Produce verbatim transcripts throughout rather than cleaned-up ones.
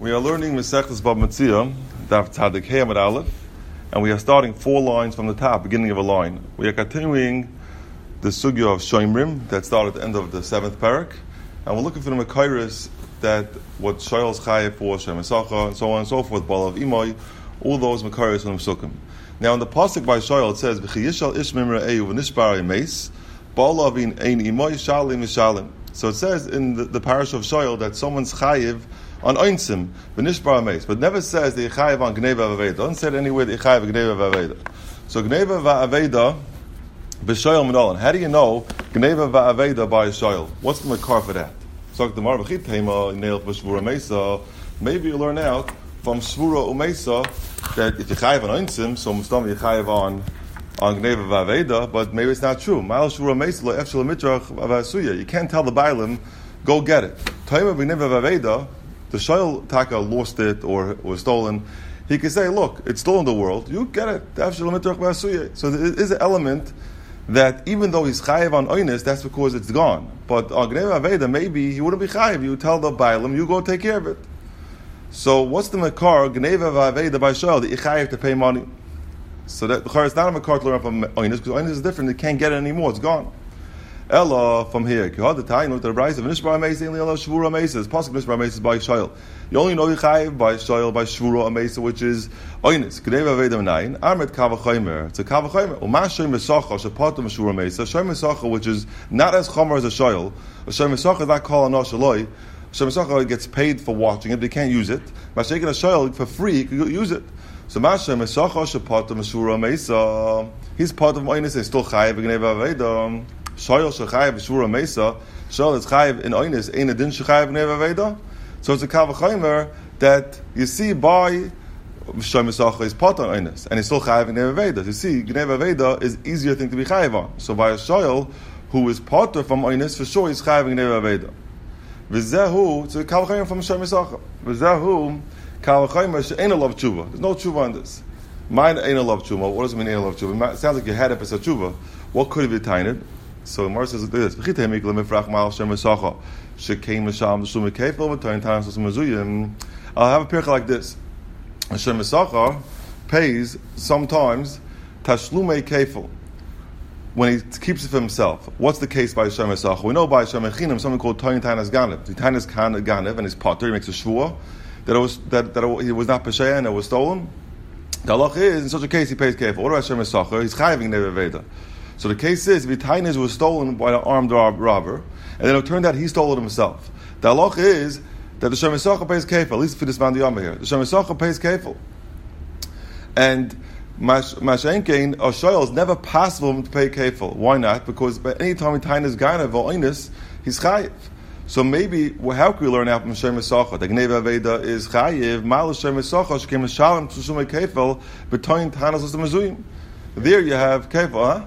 We are learning Masechtas Bava Metzia, Daf Tzadik Hey Amud Aleph, and we are starting four lines from the top, beginning of a line. We are continuing the sugya of Shoimrim that started at the end of the seventh parak, and we're looking for the Mekairis that what Shoyal's Chayev for, Shem Esacha, and so on and so forth, Balav Imai, all those Mekairis from the Sukkim. Now in the pasuk by Shoyal it says, V'chiyishal Ishmim Re'eu v'nishbar Emeis, Balav in Ein Imai Shalim Mishalim. So it says in the, the parish of Shoyal that someone's Chayev on Einsim, v'nishbar Emeis, but never says the Chayev on Gneva V'aveda. Doesn't say it anywhere the Chayev Gneva V'aveda. So Gneva V'aveda b'Shoyal Medalan. How do you know Gneva V'aveda by Shoyal? What's the makar for that? So the Mar V'chitema nail v'Shvura Mesa. Maybe you learn out from Shvura Umesa that if you Chayev on Einsim, so Mustam you Chayev on on Gneva V'aveda, but maybe it's not true. Ma'al Shvura Mesa le'efshel mitrach v'asuya. You can't tell the Bailim, go get it. Taima Gneva V'aveda. The Shoyal Taka lost it or was stolen, he can say, look, it's still in the world, you get it. So there is an element that even though he's chayiv on oinus, that's because it's gone. But on Gneva Veda, maybe he wouldn't be chayiv. You tell the Bailam, you go take care of it. So what's the makar, Gneva Veda by Shoyal, that you chayiv to pay money? So that it's not a makar to learn from oinus, because oinus is different, you can't get it anymore, it's gone. Ella from here. You only know Nishbar Mesa by Shoyal. You only know Yechayev by Shoyal by Shvura Mesa, which is Oinus. Gneva Veda Menayin. Armet Kavachomer. It's a Kavachomer. Umashem Mesacha Shapatum Shvura Mesa. Shem Mesacha, which is not as Chomer as a Shoyal. Shem Mesacha is not called Anosh Eloi. Shem Mesacha gets paid for watching it, but he can't use it. Mashiach a Shoyal for free, he can use it. So Mashem Mesacha Shapatum Shvura Mesa. He's part of Oinus. He's still Chayev Gneva Veda. Shoyal shechayev Shvura Mesa, Shoyal is chayev in oinus, ein adin shechayev Gneva Veda. So it's a kavachomer that you see by Shoyal Mesacha is part on oinus, and he's still chayev Gneva Veda. You see, Gneva Veda is easier thing to be chayev on. So by a Shoyal who is part from oinus, for sure he's chayev Gneva Veda. V'zehu, it's a kavachomer from Shoyal Mesacha. V'zehu kavachomer she'ein a love tshuva. There's no tshuva on this. Mine ain't a love tshuva. What does it mean ain't a love tshuva? It sounds like you had it as a tshuva. What could have been tainted? So Mar says like this: I'll have a pircha like this. Hashem Mesacha pays sometimes tashlumei kefil when he keeps it for himself. What's the case by Hashem Mesacha? We know by Hashem Echinam something called Toyin Tainas Ganev. The Tainas Ganev and his potter, he makes a shvua that it was that that it was not pesheya and it was stolen. The halach is in such a case he pays kefil. What about Hashem Mesacha? He's chayaving Gneva Veda. So the case is, Vitainis was stolen by an armed robber, and then it turned out he stole it himself. The halach is that the Shem Esacha pays kefil, at least for this man Yama here. The Shem Esacha pays kefil. And Mashenkein, or Shoyal, is never possible for him to pay kefil. Why not? Because by any time Vitainis Gainav or Oinus, he's chayiv. So maybe, well, how can we learn out from Shem Esacha? The Gneva Veda is chayiv, Mal Shem Esacha, Shekem Shalom, Tzushumei kefil, B'toyin Tanas L'Mezuyim. There you have kefil, huh?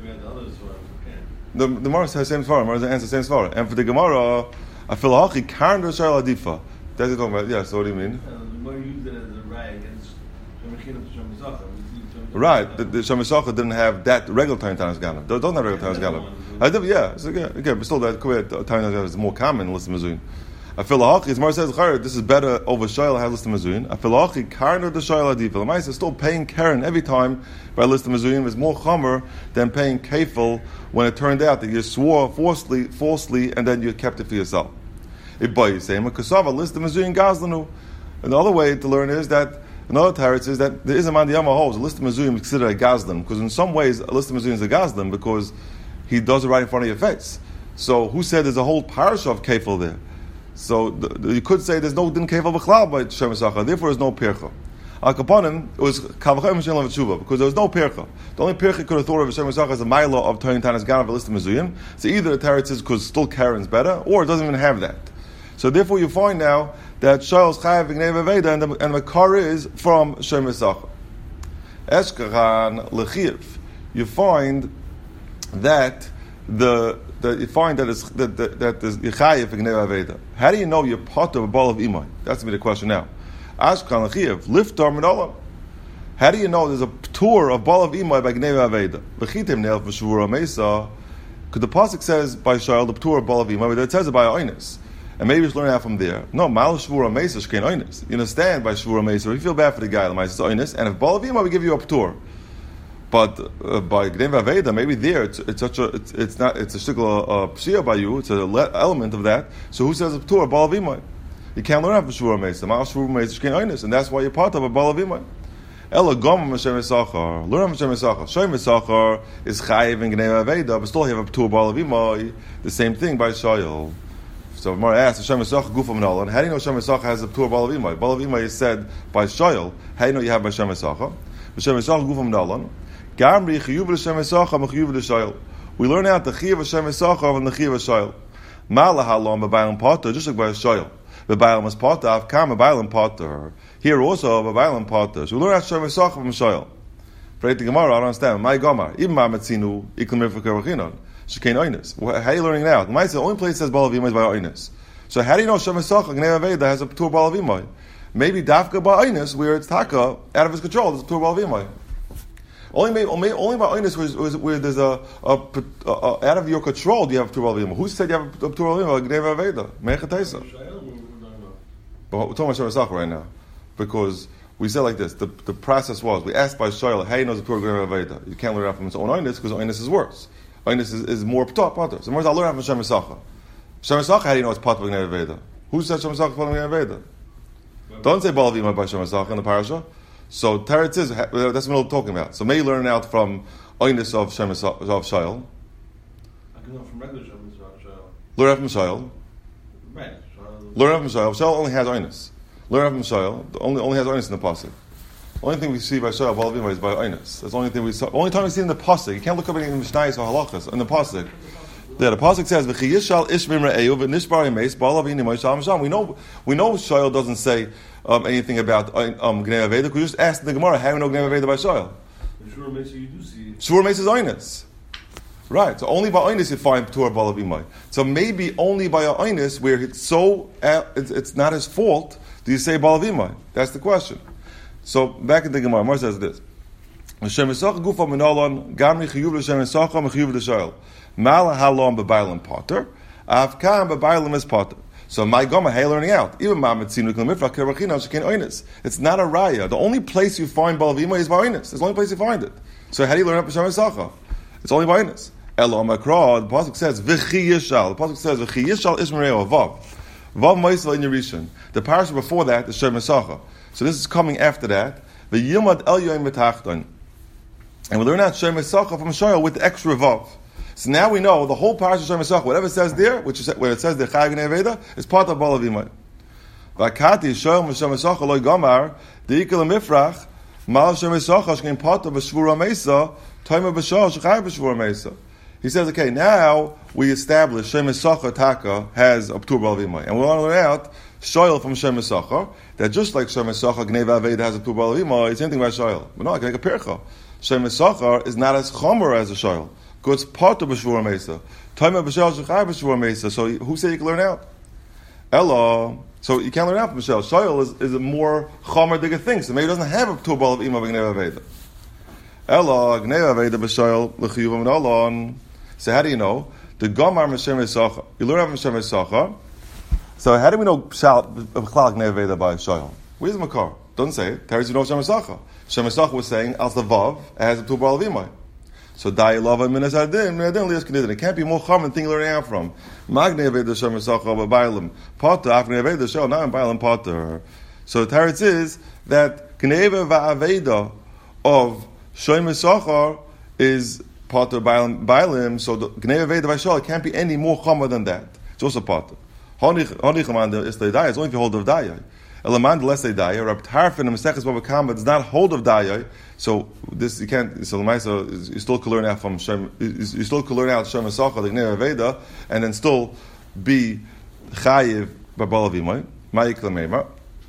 The the Gemara says the same svara. Gemara answers the same svara. And for the Gemara, I feel hachi karn Shoyal adifa. That's what you're talking about. Yeah. So what do you mean? The Gemara used it as a right against Shemachinah Shem Mesacha. Right. The, the Shem Mesacha didn't have that regular time Tanas Ganav. They don't have regular Tanas Ganav. I did. Yeah. So again, again, but still that Tanas Ganav is more common in Listim Mezuin. I feel hachi. The Gemara says this is better over Shoyal has Listim Mezuin. I feel hachi karn the Shoyal adifa. The Gemara is still paying Karen every time by Listim Mezuin is more chomer than paying kefil when it turned out that you swore falsely, falsely, and then you kept it for yourself. It by you say, "Makasava Listim Mezuin gazlanu." Another way to learn is that another teretz is that there is a man the Yama holds a Listim Mezuin is considered a gazlan because in some ways a Listim Mezuin is a gazlan because he does it right in front of your face. So who said there's a whole parasha of kefil there? So the, the, you could say there's no din kefil b'chlal by Shem Esacha. Therefore, there's no pircha. Al Kapanim, it was Kavachem Hashem Lavatshuva, because there was no Pircha. The only Pircha could have thought of Hashem Esacha as a Maila of Toyin Tanas Ganav Listim Mezuyim. So either the Teretz is because still Karen's better, or it doesn't even have that. So therefore you find now that Shoyal's Chayav Gneva Veda, and the, and the Makar is from Hashem Esacha. Eshkaran Lechiv, you find that the, the you find that it's that that, that there's Yechayev Gneva Veda. How do you know you're part of a ball of Imai? That's me the question now. Ashkan Lechiv, Liftar Medalam. How do you know there's a tour of Bal of Imai by Gneva Veda? V'chitim ne'el v'shvura Mesa. Because the pasuk says by Shoyal the tour of Bal of Imai, but it says it by Oinus. and maybe it's learning out from there. No, mal shvura mesa shkein oinus. You understand by shvura mesa, we feel bad for the guy. The it's oinus, and if balavima, we give you a ptur. But uh, by gneva veda, maybe there it's, it's such a it's, it's not it's a shtikla uh, pshia by you. It's a le- element of that. So who says a ptur balavima? You can't learn out from shvura mesa. Mal shvura mesa shkein oinus, and that's why you're part of a balavima. Ela gom Hashem Yisachar. Learn Hashem Yisachar. Hashem Yisachar is chayiv in gneva veda, but still you have a ptur balavima. The same thing by shayil. So Mara asks, Hashem Yisachar gufam nalan. How do you know Hashem Yisachar has a ptur balavima? Balavima is said by shayil. How do you know you have by Hashem Yisachar? Hashem Yisachar gufam nalan. Gamri chiyuv Hashem Yisachar mechiyuv l'shayil. We learn out the chiyuv Hashem Yisachar and the chiyuv shayil. Mala halom b'baylam potter, just like by shayil. B'baylam is potter. Avkam b'baylam potter. Here also b'baylam potter. So we learn out Hashem Yisachar from shayil. Pray to Gemara. I don't understand. My Gemara. Even ma metzinu iklam mirfakavachinon. Shekain oinus. How are you learning it out? The the only place that says balavima is by oinus. So how do you know Hashem Yisachar gneva veda has a ptur balavima? Maybe dafka by oinus, where it's taka out of his control. There's a ptur balavima. Only, maybe, only, only by oinus where, where there's a, a, a, a out of your control. Do you have ptur balavima? Who said you have a ptur balavima? Gneva veda. Mechatesa. But we're talking about Hashem Yisachar right now because we said like this. The, the process was we asked by Shaila, how he knows the ptur gneva veda. You can't learn it out from his own oinus because oinus is worse. Oinus is, is more potter. So I'll learn from Hashem Yisachar. Hashem Yisachar, how do you know it's potter gneva veda? Who said Hashem Yisachar is potter gneva veda? Don't say balavima by Hashem Yisachar in the parasha. So Teretz is that's what we're talking about. So may you learn out from oinus of Hashem Yisachar of Shail. I can learn from regular Hashem Yisachar. Learn out from Shail. Right. Learn out from Shail. Shail only has oinus. Learn out from Shail. Only only has oinus in the pasuk. Only thing we see by Shail balavima is by oinus. That's the only thing we saw. Only time we see in the pasuk. You can't look up any mishnayos or halachas in the pasuk. Yeah, the pasuk says v'chiyishal ishmim re'eu v'nishbar yemes ba'alavini moishal misham. We know we know Shail doesn't say um, anything about um, gneva veda. We just asked the Gemara how do we know gneva veda by Shail. Shur Mesa you do see. Shur Mesa is oinus. Right. So only by oinus you find ptur balavima. So maybe only by a oinus where it's so uh, it's, it's not his fault. Do you say balavima? That's the question. So back in the Gemara, Gemara says this: Hashem Yisachar gufa minalon gamri chiyuv l'Hashem Yisachar mechiyuv l'Shayil mal halom b'baylam potter avkam b'baylam is potter. So my Goma, hey, learning out. Even ma metzinu iklam mirfak kerachina shekain oinus. It's not a raya. The only place you find balavima is by oinus. It's the only place you find it. So how do you learn up Hashem Yisachar? It's only by oinus. Elo makra. The pasuk says v'chi yishal. The pasuk says v'chi yishal ishmerei vav vav ma'isel in Yerishan. The parasha before that is Hashem Yisachar. So this is coming after that. The Yilmad El Yoim B'Tachton, and we learn out Shem Yisachar from Shoyal with the extra vav. So now we know the whole parasha Shem Yisachar, whatever it says there, which is where it says the Chag Gnei Veda, is part of balavima. Vakati Shoyal Shem Yisachar Loi Gomar the Ikel Mifrach Mal Shem Yisachar Shkein part of B'Shvura Mesa Toima B'Shor Shechai B'Shvura Mesa. He says, okay, now we establish Shem Yisachar Taka has a ptur balavima, and we want to learn out Shoyal from Shem Yisachar, that just like Shem Yisachar, Gneva Veda has a ptur balavima, it's anything about Shoyal. But no, I can make a pircha. Shem Yisachar is not as chomer as a Shoyal, because it's part of B'Shvura Mesa. Toima B'Shor Shechai B'Shvura Mesa. So who said you can learn out? Ella. So you can't learn out from Shoyal. Shoyal is, is a more chomer digger thing, so maybe it doesn't have a ptur balavima of Gneva Veda. Ella, Gneva Veda B'Shoyal, L'chiyuv Amidalon. So how do you know? The Gomar M'Shem Yisachar. You learn out from Shem Yisachar. So how do we know Shal B'Chalak Gneva Veda by Shoyal? Where's the Makar? Doesn't say it. Teres you know Shem Yisachar. Shem Yisachar was saying as the Vav has a ptur balavima. So Dai Lava Minas Adin Adin Lias Kedidin. It can't be more common thing learning out from. Mag Gneva Veda Shem Yisachar B'Bailam Potter after Gneva Veda Shoyal now in Bailam Potter. So Teres is that Gneva Va'aveda of Shem Yisachar is Potter Bailim, so the Gneva Veda by Shoyal can't be any more chomer than that. It's also Potter. Honich is the Daya. It's only if you hold of Daya. Elamand less they Daya. Rab Tarfin and Maseches Bava Kama does not hold of Daya. So this you can't. So Lamaisa you still can learn out from Shem. You still can learn out Shem Yisachar the Gneva Veda and then still be Chayiv by Balavimai. Ma'ik Lameima.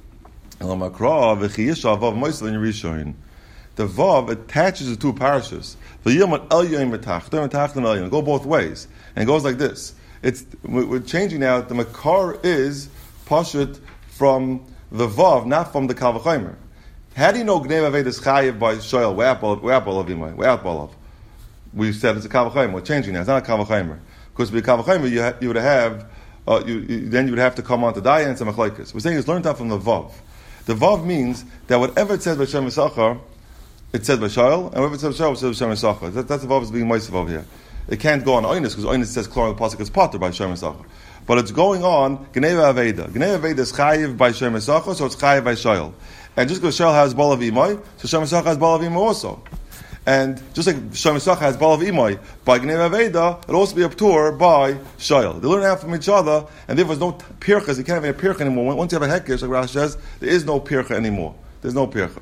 Elamakra v'chiyisha vav moisel in Yerishayin. The vav attaches the two parashas. The Yilmad El Yoim B'Tachton B'Tachton El Yoim. Go both ways, and it goes like this. It's we're changing now. The makar is pashut from the vav, not from the kal v'chomer. How do you know Gneva Veda is chayiv by Shoyal? Without balav, without balav. We said it's a kal v'chomer. We're changing now. It's not a kal v'chomer because with kal v'chomer you, ha- you would have uh, you, you, then you would have to come on to Dayan and Machlokes. We're saying it's learned out from the Vav. The Vav means that whatever it says by Shem Yisachar, it says by Shaul, and whatever it says by Shaul, it says by Shem Yisachar. That, that's the Vav is being Moisav over here. It can't go on Oinus, because Oinus says Klor on the Pasuk is Potter by Shem Yisachar. But it's going on Gneva Aveda. Gneva Aveda is Chayiv by Shem Yisachar, so it's Chayiv by Shaul. And just because Shaul has Bal of Imai, so Shem Yisachar has Bal of Imai also. And just like Shem Yisachar has Bal of Imai by Gneva Aveda, it'll also be a Ptur by Shaul. They learn out from each other, and therefore there's no Pirchas. You can't have a Pircha anymore. Once you have a Hekesh, like Rashi says, there is no Pircha anymore. There's no Pircha.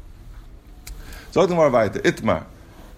So, Itmar.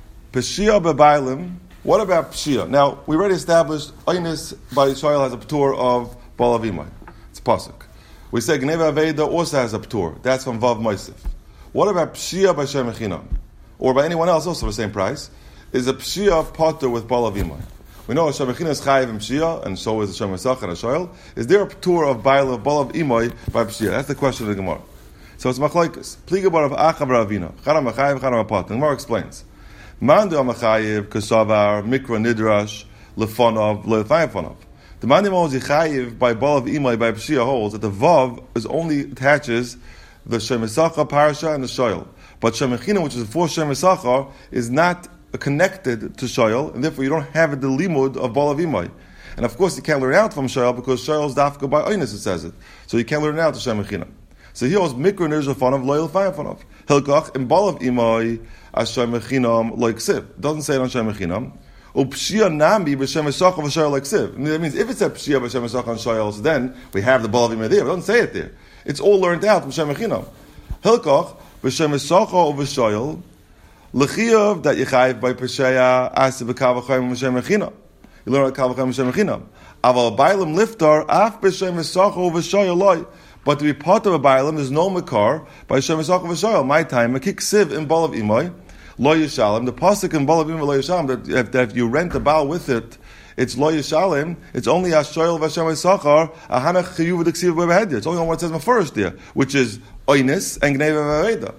Peshia Bebailim. What about Pshia? Now, we already established Oinus by Shaul has a Ptur of Bal of Imai. It's Pasuk. We say Gneva Aveda also has a Ptur. That's from Vav Moisef. What about Pshia by Shem Echinam? Or by anyone else also for the same price? Is a Pshia Potter with Bal of Imai? We know Shem Echinam is Chayiv and Pshia, and so is Shem Yisachar and Shaul. Is there a Ptur of Bal of Bal of Imai by Pshia? That's the question of the Gemara. So it's Machlokes. Pligabar of Achav Ravina. Chana Machayiv, Chana Mapotter. The Gemara explains. Mandu Amachayiv, Kasavar, Mikra Nidrash, Lefonov, Lefayafonov. The Mandu Amachayiv by Bal of Imai by Pshia holds that the Vav is only attaches the Shem Yisachar parasha and the Shaul. But Shem Echinam, which is for Shem Yisachar, is not connected to Shaul, and therefore you don't have the limud of Bal of Imai. And of course you can't learn out from Shaul because Shaul's dafka by Oinus, it says it. So you can't learn out to Shem Echinam. So he holds Mikra Nidrash Lefonov, Loyal Fayafonov. Hilkach, in Bal of Imai, as Shem Echinam like Siv. It doesn't say it on Shem Echinam. Upshia Nami b'Shem Yisachar v'Shayel like Siv. That means if it said Pshia b'Shem Yisachar and Shayel, so then we have the Bal of Imai there. But it doesn't say it there. It's all learned out from Shem Echinam. Hilkach b'Shem Yisachar or v'Shayel l'chiyav that Yechayiv by Pshia as b'Kavachayim v'Shem Echinam. You learn Kavachayim v'Shem Echinam. Aval Bailam liftar af b'Shem Yisachar or v'Shayel loy. But to be part of a Bailam, there's no Makar by Shem Yisachar v'Shayel. My time, a kick Siv in Bal of Imai. Lo Yishalim, the pasuk in Bal of Imai Lo Yishalim, that if, that if you rent a Baal with it, it's Lo Yishalim, it's only Ashoyel Vashem Yisachar, Ahanach Chiyuv V'Diksiv B'Behedya. It's only on what it says in first there, which is Oinus and Gneva V'Aveda.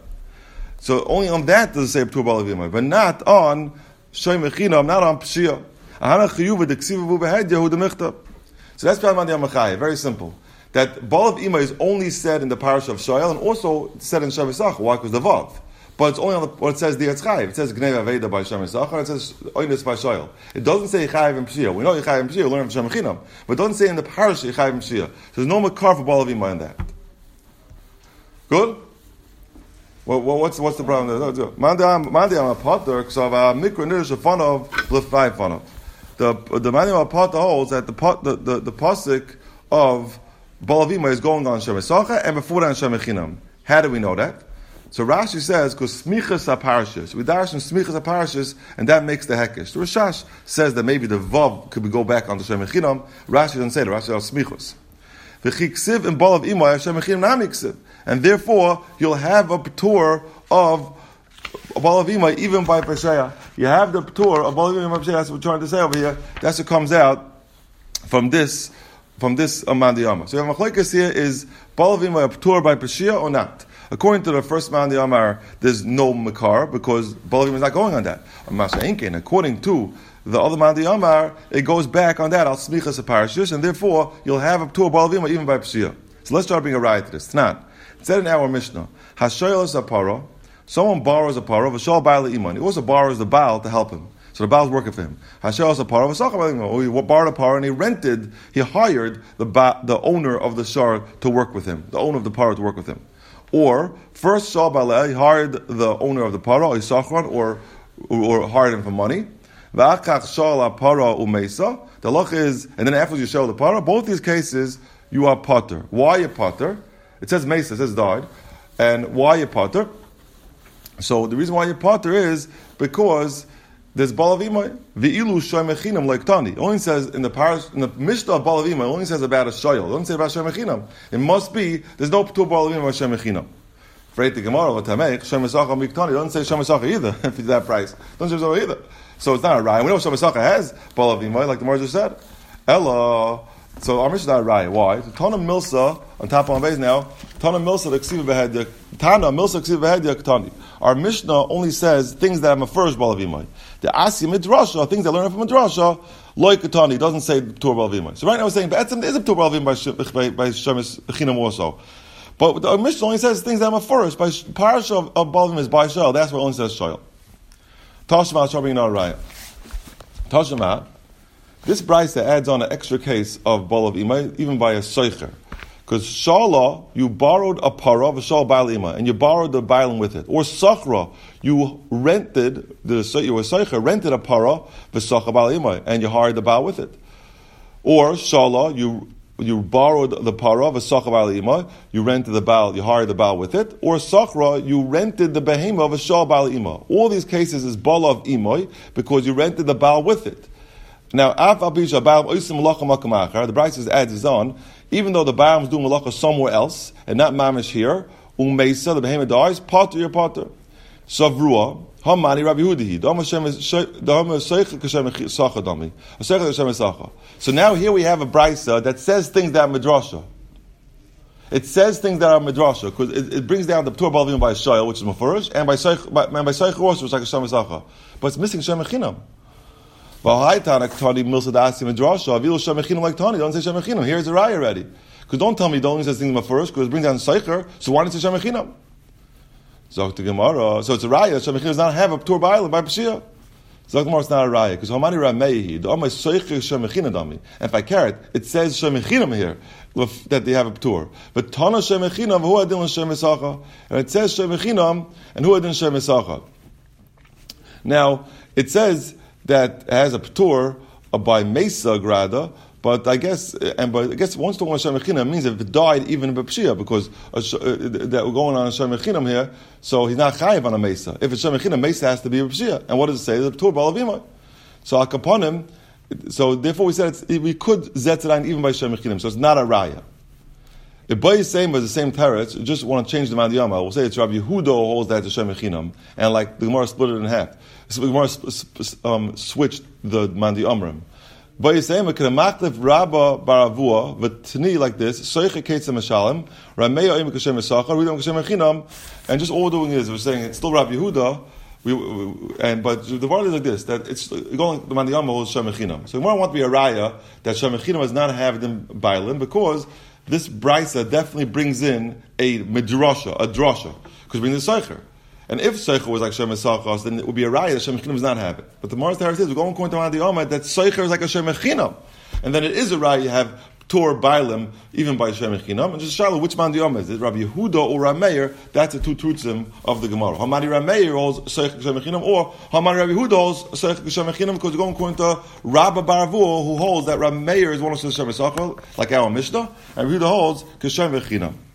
So only on that does it say P'tur Bal of Imai, but not on Shoy Mechinam, not on Pshia. Ahanach Chiyuv V'Diksiv B'Behedya Hu D'Michtav. So that's P'al Mandi Amachai, very simple. That Bal of Imai is only said in the parish of Shoyel and also said in Shem Yisachar. Why? Because the Vav. But it's only on the, what it says there, it's Chayiv. It says Gneva Aveda by Shem Yisachar, and it says Oinus by Shoyel. It doesn't say Chayiv and Pshia. We know Chayiv and Pshia, we learn from Shem Echinam. But it doesn't say in the parish Chayiv and Pshia. So there's no Makar for Bal of Imai in that. Good? Well, well, what's what's the problem there? Mandi am a potter, Ksav Mikra Nidrash Lefonov, Lefai Fonov. The the Mandi am a potter holds that the pot the the, the pasuk of Bal of Imai is going on Shem Yisachar and before that on Shem Echinam. How do we know that? So Rashi says, because smichas aparashis, we darshan smichas aparashis, and that makes the hekesh. The Rashash says that maybe the vav could go back onto Shem Echinam. Rashi doesn't say that. Rashi says smichas. V'chiksiv in Bal of Imai Shem Echinam namiksiv, and therefore you'll have a p'tur of Bal of Imai even by Pesheya. You have the p'tur of Bal of Imai by Pesheya. That's what we're trying to say over here. That's what comes out from this from this Mandi Amar. So your machlokes here is Bal of Imai a p'tur by Pesheya or not? According to the first Mandi Amar, there's no Makar because Bal of Imai is not going on that. According to the other Mandi Amar, it goes back on that. Al smichas aparashis, and therefore you'll have a p'tur Bal of Imai even by Pshia. So let's try to bring a riot to this. Tnan. It said in our Mishnah, Hashoyel is a paro. Someone borrows a paro, v'shal Baal iman. He also borrows the Baal to help him. So the Baal's working for him. Hashoyel is a paro, v'sachar. He borrowed a paro and he rented, he hired the ba, the owner of the shar to work with him, the owner of the paro to work with him. Or first Shal Baleh, he hired the owner of the paro, Isachron, or or hired him for money. V'achach Shal Paro Umeisa. The loch is, and then after you show the paro, both these cases you are potter. Why you potter? It says Mesa, it says died, and why you potter? So the reason why you potter is because there's Bal of Imai. V'ilu Shoy Mechinam like Tani. It only says in the parish, in the Mishnah of Bal of Imai, it only says about a Shoyel. It doesn't say about Shoy Mechinam. It must be, there's no P'tur Bal of Imai by Shoy Mechinam. Freit the Gemara, V'tamech, Shoy Mesachar Miktani. It doesn't say Shoy Mesachar either, if it's that price. It doesn't say Shoy Mesachar either. So it's not a Raya. We know Shoy Mesachar has Bal of Imai, like the Gemara just said. Ella. So our Mishnah is not a Raya. Why? So Tana Milsa, on top of our base now, Tana Milsa, the Ksiva Behedya, Tana Milsa, Ksiva Behedya, Ktani. Our Mishnah only says things that are mafurish balav imay. The Asi Midrasha, things I learn from Midrasha, loy katani, doesn't say Ptur balav imay. So right now we're saying, but there is a Ptur balav imay by, by Shemes Chinam also. But the Mishnah only says things that are mafurish. By Parasha of, of balav imay is by Shal, that's why it only says Shal. Tashma Shabing Nar Raya. Tashma, this brisa adds on an extra case of balav imay, even by a Seicher. Because Shala, you borrowed a para, v'shal baal ima, and you borrowed the bailim with it. Or Sachra, you rented, the you were Seicher, rented a para, v'sacha baal ima, and you hired the baal with it. Or Shala, you you borrowed the para, v'sacha baal ima, you rented the baal, you hired the baal with it. Or Sachra, you rented the behema, v'shal baal ima. All these cases is bala of imoy, because you rented the baal with it. Now, Av Abisha Baal Oisim Malacha Makam Achar, the Brisa adds is on, even though the Baal is doing Malacha somewhere else, and not Mamish here, Umeisa, the Behemoth dies, Potter, your Potter. Savrua, Hamani Rabbi Hudihi, So now here we have a Brisa that says things that are Midrasha. It says things that are Midrasha, because it, it brings down the Ptur Balavim by Shayel, which is Mefurish, and by Seich, by, by Seich also, which is like a Shem Esacha. But it's missing Shem Echinam. Here's a raya already. Because don't tell me don't says things first, because it brings down Seicher, so why didn't it say Shemechinam? So the Gemara, so it's a raya, Shemechinam does not have a Ptur Ba'il by Peshia. So the Gemara, it's not a raya, because Hamani Rameihi, the Omay Seicher Shemechinam Dami. And if I carry it, it says Shemechinam here, that they have a Ptur. But Tana Shemechinam, who adin Shem Esacha? And it says Shemechinam, and who adin Shem Esacha? Now, it says that has a ptur uh, by Mesa Grada, but I guess, and but I guess once talking about Shem Echinam means if it died even by Pshia, because uh, uh, that we're going on Shem Echinam here, so he's not chayiv on a Mesa. If it's Shem Echinam, Mesa has to be a Pshia. And what does it say? The ptur Balavimah. So Akaponim, so therefore we said it's, we could Zetzaran even by Shem Echinam, so it's not a Raya. If Bay is saying by the same teretz, you just want to change the Mandiyama, we'll say it's Rabbi Yehuda who holds that to Shem Echinam, and like the Gemara split it in half. So the Gemara um, switched the Mandi Amrim. But you say, "Mekamaklif Rabba Baravua v'tni like this. Soicha Ketzem Meshalim Rameya Im Kashem Esachar Ridam Kashem Echinam." And just all we're doing is we're saying it's still Rabbi Yehuda. We, we and but the word is like this, that it's going the Mandi Amrim holds Shem Echinam. So the Gemara want to be a raya that Shem Echinam does not have them Bailim, because this brisa definitely brings in a midrasha, a drasha, because we need the Seicher. And if Seicher was like Shem Esachos, then it would be a raya that Shem Echinam does not have it. But the Mars Tahar says, we're going according to Madi Ahmed, that Seicher is like a Shem Echinam. And then it is a raya you have Tor Bailim, even by Shem Echinam. And just shallow, which Madi Ahmed is it? Rabbi Yehuda or Rameir? That's the two truthsim of the Gemara. Hamadi Rameir holds Seicher Shem Echinam, or Hamadi Rabbi Yehuda holds Seicher Shem Echinam, because we're going according to Rabba Baravua, who holds that Rameir is one of the Shem Esachos, like our Mishnah, and Yehuda holds Shem Echinam.